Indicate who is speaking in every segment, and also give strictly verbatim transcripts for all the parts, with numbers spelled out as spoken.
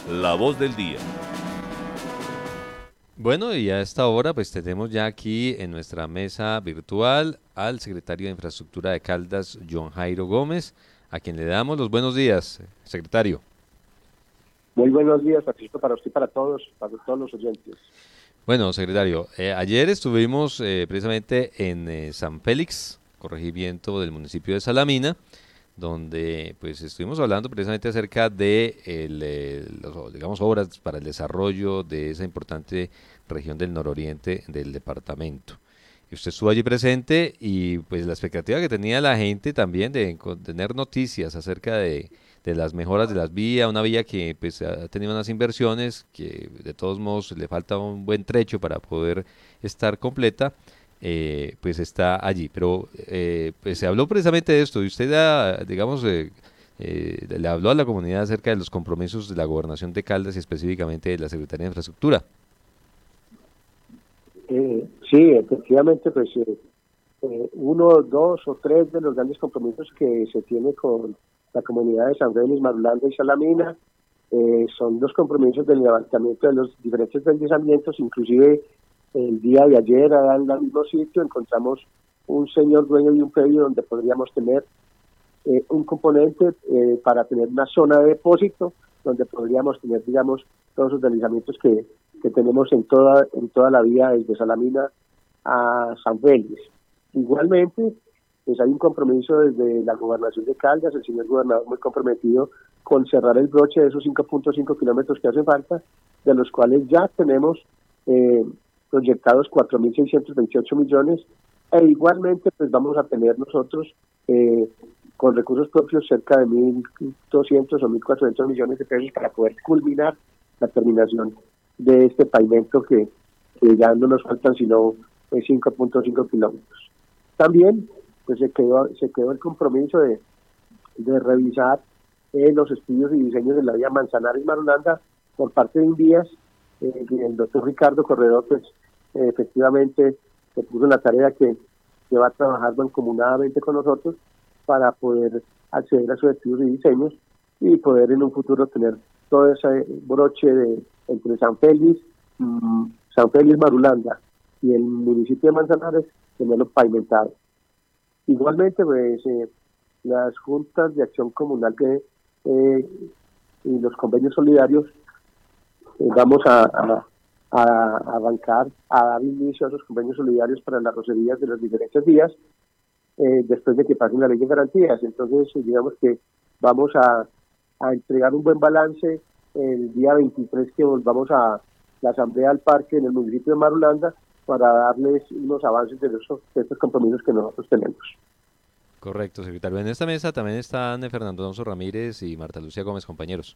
Speaker 1: La Voz del Día.
Speaker 2: Bueno, y a esta hora pues tenemos ya aquí en nuestra mesa virtual al secretario de Infraestructura de Caldas, John Jairo Gómez, a quien le damos los buenos días, secretario.
Speaker 3: Muy buenos días, Patricio, para usted y para todos, para todos los oyentes.
Speaker 2: Bueno, secretario, eh, ayer estuvimos eh, precisamente en eh, San Félix, corregimiento del municipio de Salamina, donde pues estuvimos hablando precisamente acerca de el, eh, los, digamos, obras para el desarrollo de esa importante región del nororiente del departamento. Y usted estuvo allí presente y pues la expectativa que tenía la gente también de tener noticias acerca de, de las mejoras de las vías, una vía que pues ha tenido unas inversiones que de todos modos le falta un buen trecho para poder estar completa. Eh, pues está allí, pero eh, pues se habló precisamente de esto y usted, ah, digamos, eh, eh, le habló a la comunidad acerca de los compromisos de la Gobernación de Caldas y específicamente de la Secretaría de Infraestructura.
Speaker 3: Eh, sí, efectivamente, pues eh, eh, uno, dos o tres de los grandes compromisos que se tiene con la comunidad de San Félix, Marulanda y Salamina eh, son los compromisos del levantamiento de los diferentes deslizamientos. Inclusive el día de ayer, en el mismo sitio, encontramos un señor dueño de un predio donde podríamos tener eh, un componente eh, para tener una zona de depósito, donde podríamos tener, digamos, todos los deslizamientos que, que tenemos en toda en toda la vía desde Salamina a San Félix. Igualmente, pues hay un compromiso desde la Gobernación de Caldas, el señor gobernador muy comprometido con cerrar el broche de esos cinco punto cinco kilómetros que hacen falta, de los cuales ya tenemos eh, proyectados cuatro mil seiscientos veintiocho millones, e igualmente pues vamos a tener nosotros eh, con recursos propios cerca de mil doscientos o mil cuatrocientos millones de pesos para poder culminar la terminación de este pavimento que, que ya no nos faltan sino eh, cinco punto cinco kilómetros. También pues se quedó se quedó el compromiso de, de revisar eh, los estudios y diseños de la vía Manzanares Marulanda por parte de Invías. Eh, el doctor Ricardo Corredor pues eh, efectivamente se puso en la tarea que, que va a trabajar mancomunadamente con nosotros para poder acceder a sus estudios y diseños y poder en un futuro tener todo ese broche de entre San Félix, mmm, San Félix Marulanda y el municipio de Manzanares, tenerlo pavimentado. Igualmente pues eh, las juntas de acción comunal que eh, y los convenios solidarios eh, vamos a, a, a arrancar, a dar inicio a esos convenios solidarios para las rocerías de los diferentes días eh, después de que pasen la ley de garantías. Entonces digamos que vamos a, a entregar un buen balance el día veintitrés que volvamos a la asamblea del parque en el municipio de Marulanda para darles unos avances de, los, de estos compromisos que nosotros tenemos.
Speaker 2: Correcto, secretario. En esta mesa también están Fernando Alonso Ramírez y Marta Lucía Gómez, compañeros.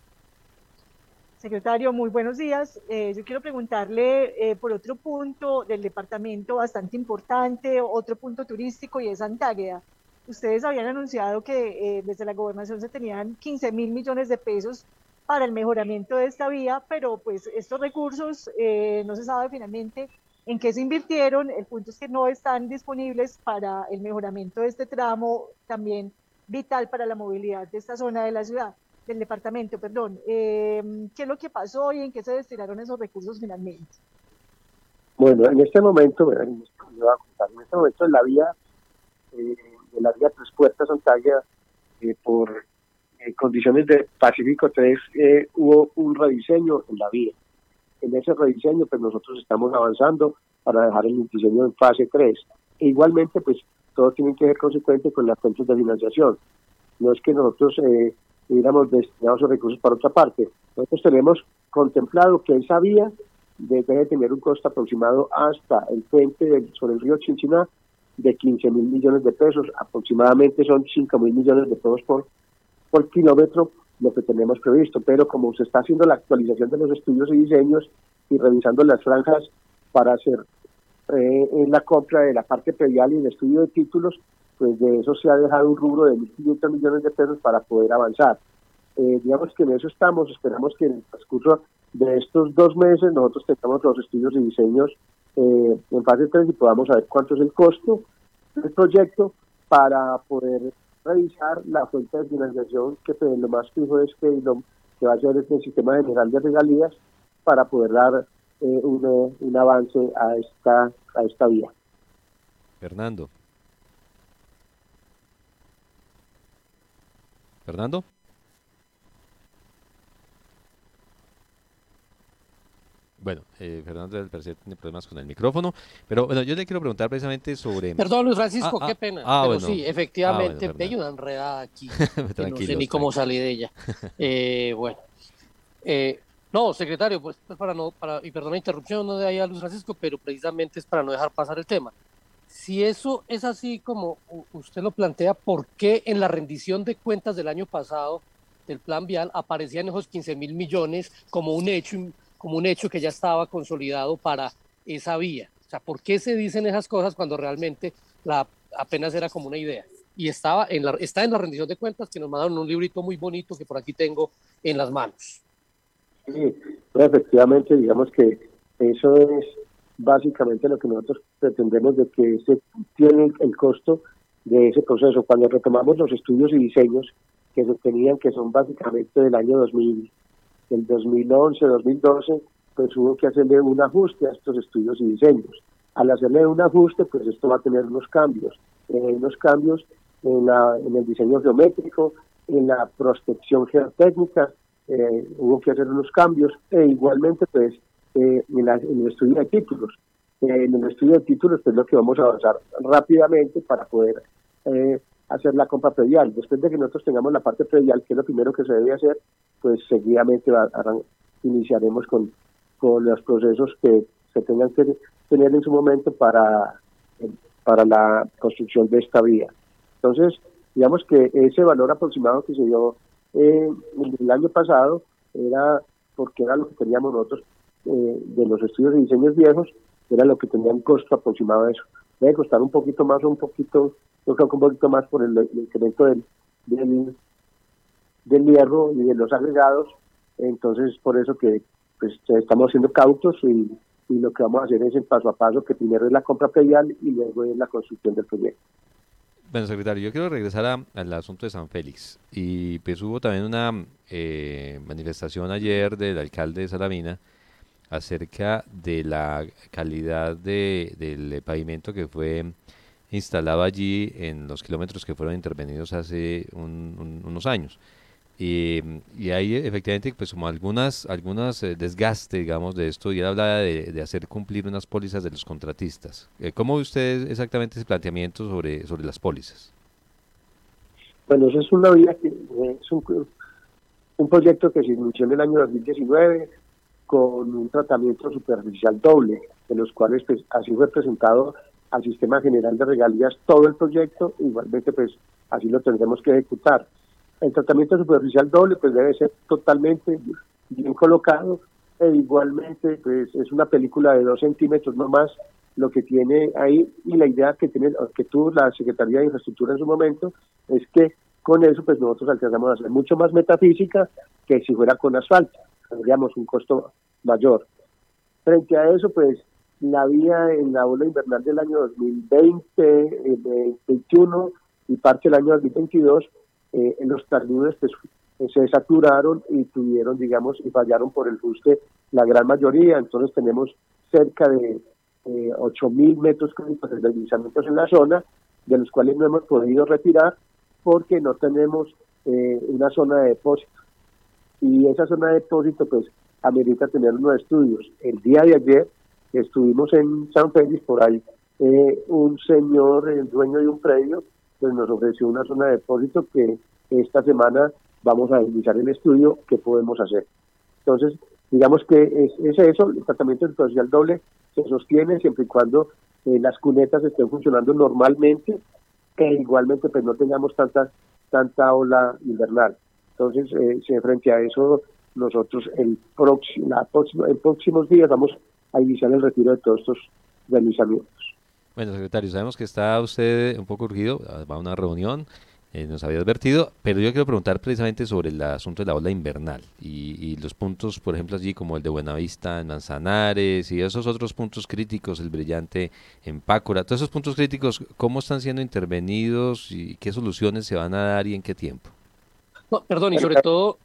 Speaker 4: Secretario, muy buenos días. Eh, yo quiero preguntarle eh, por otro punto del departamento bastante importante, otro punto turístico, y es Antágueda. Ustedes habían anunciado que eh, desde la gobernación se tenían quince mil millones de pesos para el mejoramiento de esta vía, pero pues estos recursos eh, no se sabe finalmente en qué se invirtieron. El punto es que no están disponibles para el mejoramiento de este tramo, también vital para la movilidad de esta zona de la ciudad, del departamento, perdón. Eh, ¿Qué es lo que pasó y en qué se destinaron esos recursos finalmente?
Speaker 3: Bueno, en este momento, en este momento en la vía, eh, de la vía Tres Puertas Antágueda, eh, por eh, condiciones de Pacífico tres, eh, hubo un rediseño en la vía. En ese rediseño, pues nosotros estamos avanzando para dejar el diseño en fase tres. E igualmente, pues todo tiene que ser consecuente con las fuentes de financiación. No es que nosotros eh, hubiéramos destinado esos recursos para otra parte. Nosotros tenemos contemplado que esa vía debe tener un costo aproximado hasta el puente del, sobre el río Chinchiná de quince mil millones de pesos. Aproximadamente son cinco mil millones de pesos por, por kilómetro, lo que tenemos previsto, pero como se está haciendo la actualización de los estudios y diseños y revisando las franjas para hacer eh, en la compra de la parte predial y el estudio de títulos, pues de eso se ha dejado un rubro de mil quinientos millones de pesos para poder avanzar. Eh, digamos que en eso estamos, esperamos que en el transcurso de estos dos meses nosotros tengamos los estudios y diseños eh, en fase tres y podamos saber cuánto es el costo del proyecto para poder revisar la fuente de financiación, que pues, lo más fijo es que lo, que va a ser este sistema general de regalías para poder dar eh, un, un avance a esta, a esta vía.
Speaker 2: Fernando. Fernando. Bueno, eh, Fernando al parecer tiene problemas con el micrófono, pero bueno, yo le quiero preguntar precisamente sobre...
Speaker 1: Perdón, Luis Francisco,
Speaker 2: ah,
Speaker 1: qué
Speaker 2: ah,
Speaker 1: pena,
Speaker 2: ah,
Speaker 1: pero
Speaker 2: bueno.
Speaker 1: sí, efectivamente,
Speaker 2: ah, bueno,
Speaker 1: hay una enredada aquí, que no sé ni
Speaker 2: tranquilo.
Speaker 1: cómo salí de ella. Eh, bueno, eh, no, secretario, pues para no, para, y perdón la interrupción no de ahí a Luis Francisco, pero precisamente es para no dejar pasar el tema. Si eso es así como usted lo plantea, ¿por qué en la rendición de cuentas del año pasado del plan vial aparecían esos quince mil millones como un hecho como un hecho que ya estaba consolidado para esa vía? O sea, ¿por qué se dicen esas cosas cuando realmente la, apenas era como una idea? Y estaba en la, está en la rendición de cuentas, que nos mandaron un librito muy bonito que por aquí tengo en las manos.
Speaker 3: Sí, pues efectivamente, digamos que eso es básicamente lo que nosotros pretendemos, de que se tiene el costo de ese proceso. Cuando retomamos los estudios y diseños que se tenían, que son básicamente del año dos mil, del dos mil once, dos mil doce, pues hubo que hacerle un ajuste a estos estudios y diseños. Al hacerle un ajuste, pues esto va a tener unos cambios, eh, unos cambios en, la, en el diseño geométrico, en la prospección geotécnica, eh, hubo que hacer unos cambios, e igualmente pues eh, en, la, en el estudio de títulos. Eh, en el estudio de títulos pues lo que vamos a avanzar rápidamente para poder eh, hacer la compra predial. Después de que nosotros tengamos la parte predial, que es lo primero que se debe hacer, pues seguidamente va, a, iniciaremos con, con los procesos que se tengan que tener en su momento para, para la construcción de esta vía. Entonces, digamos que ese valor aproximado que se dio eh, el año pasado era porque era lo que teníamos nosotros eh, de los estudios de diseños viejos, era lo que tenía un costo aproximado de eso. Debe costar un poquito más o un poquito, yo creo que un poquito más por el, el incremento del, del, del hierro y de los agregados. Entonces, por eso que pues estamos haciendo cautos, y, y lo que vamos a hacer es el paso a paso, que primero es la compra predial y luego es la construcción del proyecto.
Speaker 2: Bueno, secretario, yo quiero regresar a, al asunto de San Félix. Y pues hubo también una eh, manifestación ayer del alcalde de Salamina acerca de la calidad de, del pavimento que fue instalado allí en los kilómetros que fueron intervenidos hace un, un, unos años. Y, y hay efectivamente pues como algunas algunas eh, desgaste, digamos, de esto, y él hablaba de, de hacer cumplir unas pólizas de los contratistas. Eh, ¿Cómo ve usted exactamente ese planteamiento sobre, sobre las pólizas?
Speaker 3: Bueno, eso es una vía que es un, un proyecto que se inició en el año dos mil diecinueve con un tratamiento superficial doble, de los cuales pues así fue presentado al Sistema General de Regalías todo el proyecto, igualmente pues así lo tendremos que ejecutar. El tratamiento superficial doble pues debe ser totalmente bien colocado, e igualmente pues es una película de dos centímetros no más lo que tiene ahí, y la idea que tiene, que tuvo la Secretaría de Infraestructura en su momento, es que con eso pues nosotros alcanzamos a hacer mucho más metafísica que si fuera con asfalto, tendríamos un costo mayor. Frente a eso pues la vía en la ola invernal del año dos mil veinte, eh, veintiuno y parte del año dos mil veintidós, Eh, en los taludes pues, eh, se saturaron y tuvieron, digamos, y fallaron por el fuste la gran mayoría. Entonces tenemos cerca de eh, ocho mil metros cúbicos de deslizamientos en la zona, de los cuales no hemos podido retirar porque no tenemos eh, una zona de depósito. Y esa zona de depósito pues amerita tener unos estudios. El día de ayer estuvimos en San Félix, por ahí eh, un señor, el dueño de un predio, pues nos ofreció una zona de depósito que esta semana vamos a iniciar el estudio que podemos hacer. Entonces, digamos que es, es eso, el tratamiento superficial doble se sostiene siempre y cuando eh, las cunetas estén funcionando normalmente, e igualmente pues no tengamos tanta tanta ola invernal. Entonces, eh, frente a eso, nosotros el próximo, la próxima, en próximos días vamos a iniciar el retiro de todos estos deslizamientos.
Speaker 2: Bueno, secretario, sabemos que está usted un poco urgido, va a una reunión, eh, nos había advertido, pero yo quiero preguntar precisamente sobre el asunto de la ola invernal y, y los puntos, por ejemplo, allí como el de Buenavista en Manzanares y esos otros puntos críticos, el Brillante en Pácora, todos esos puntos críticos, ¿cómo están siendo intervenidos y qué soluciones se van a dar y en qué tiempo?
Speaker 1: No, perdón, y sobre todo, eh,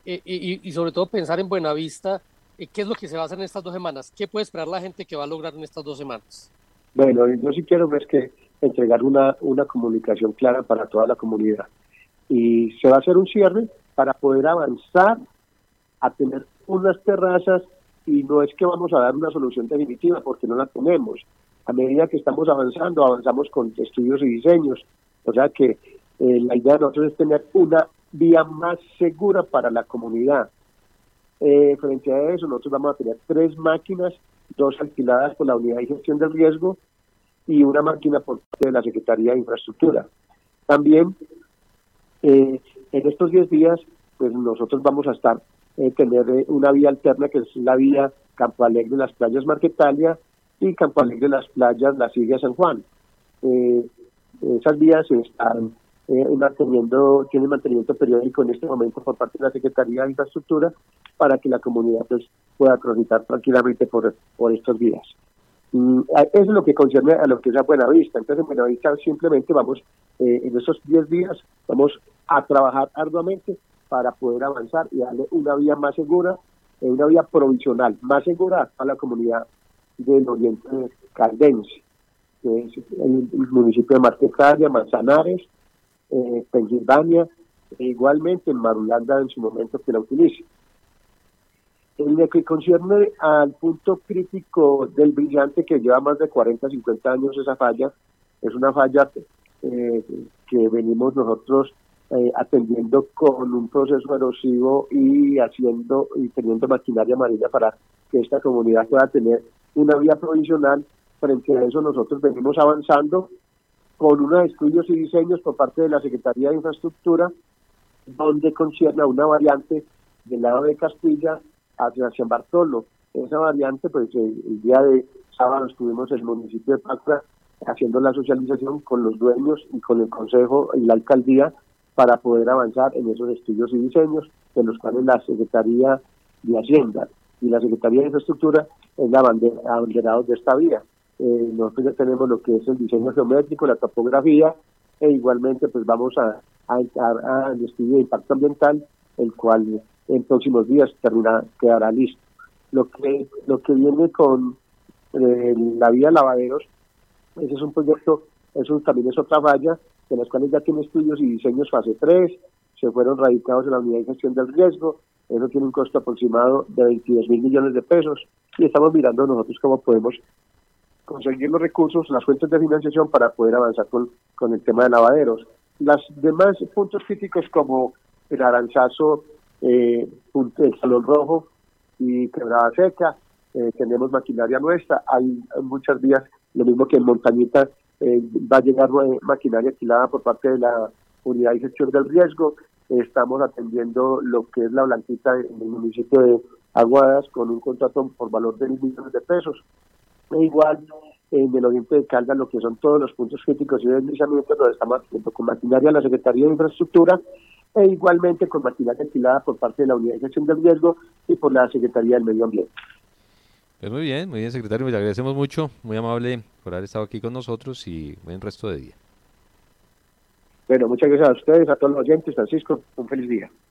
Speaker 1: eh, y, y sobre todo pensar en Buenavista, eh, qué es lo que se va a hacer en estas dos semanas, qué puede esperar la gente que va a lograr en estas dos semanas.
Speaker 3: Bueno, yo sí quiero ver que entregar una, una comunicación clara para toda la comunidad. Y se va a hacer un cierre para poder avanzar a tener unas terrazas, y no es que vamos a dar una solución definitiva porque no la tenemos. A medida que estamos avanzando, avanzamos con estudios y diseños. O sea que eh, la idea de nosotros es tener una vía más segura para la comunidad. Eh, frente a eso, nosotros vamos a tener tres máquinas, dos alquiladas por la Unidad de Gestión del Riesgo y una máquina por parte de la Secretaría de Infraestructura. También, eh, en estos diez días, pues nosotros vamos a estar Eh, tener eh, una vía alterna, que es la vía Campo Alegre de las playas Marquetalia y Campo Alegre de las playas La Sigue San Juan. Eh, esas vías están eh, manteniendo, tienen mantenimiento periódico en este momento por parte de la Secretaría de Infraestructura para que la comunidad pues, pueda transitar tranquilamente por, por estos días. Mm, eso es lo que concierne a lo que es a Buenavista. Entonces en Buenavista simplemente vamos, eh, en estos diez días, vamos a trabajar arduamente para poder avanzar y darle una vía más segura, eh, una vía provisional más segura a la comunidad del oriente caldense, que es el, el municipio de Marquetalia, Manzanares, eh, Pensilvania, e igualmente en Marulanda en su momento que la utilice. En lo que concierne al punto crítico del Brillante, que lleva más de cuarenta, cincuenta años esa falla, es una falla eh, que venimos nosotros Eh, atendiendo con un proceso erosivo y haciendo y teniendo maquinaria amarilla para que esta comunidad pueda tener una vía provisional. Frente a eso nosotros venimos avanzando con unos estudios y diseños por parte de la Secretaría de Infraestructura, donde concierne a una variante del lado de Castilla hacia San Bartolo. Esa variante, pues el, el día de sábado estuvimos en el municipio de Pácora haciendo la socialización con los dueños y con el Consejo y la Alcaldía para poder avanzar en esos estudios y diseños, de los cuales la Secretaría de Hacienda y la Secretaría de Infraestructura es la abanderada de esta vía. Eh, nosotros ya tenemos lo que es el diseño geométrico, la topografía, e igualmente pues vamos a, a entrar al estudio de impacto ambiental, el cual en próximos días termina, quedará listo. Lo que, lo que viene con eh, la vía Lavaderos, ese es un proyecto, eso también es otra valla, de las cuales ya tiene estudios y diseños fase tres, se fueron radicados en la Unidad de Gestión del Riesgo, eso tiene un costo aproximado de veintidós mil millones de pesos, y estamos mirando nosotros cómo podemos conseguir los recursos, las fuentes de financiación para poder avanzar con, con el tema de lavaderos. Las demás puntos críticos como el Aranzazo, eh, el Salón Rojo y Quebrada Seca, eh, tenemos maquinaria nuestra, hay muchas vías, lo mismo que en Montañita, Eh, va a llegar eh, maquinaria alquilada por parte de la Unidad de Gestión del Riesgo. Eh, estamos atendiendo lo que es la Blanquita en el municipio de Aguadas con un contrato por valor de mil millones de pesos. E igual eh, en el oriente de Caldas, lo que son todos los puntos críticos y deslizamientos, lo estamos haciendo con maquinaria de la Secretaría de Infraestructura e igualmente con maquinaria alquilada por parte de la Unidad de Gestión del Riesgo y por la Secretaría del Medio Ambiente.
Speaker 2: Pues muy bien, muy bien, secretario, le agradecemos mucho, muy amable por haber estado aquí con nosotros y buen resto de día.
Speaker 3: Bueno, muchas gracias a ustedes, a todos los oyentes. Francisco, un feliz día.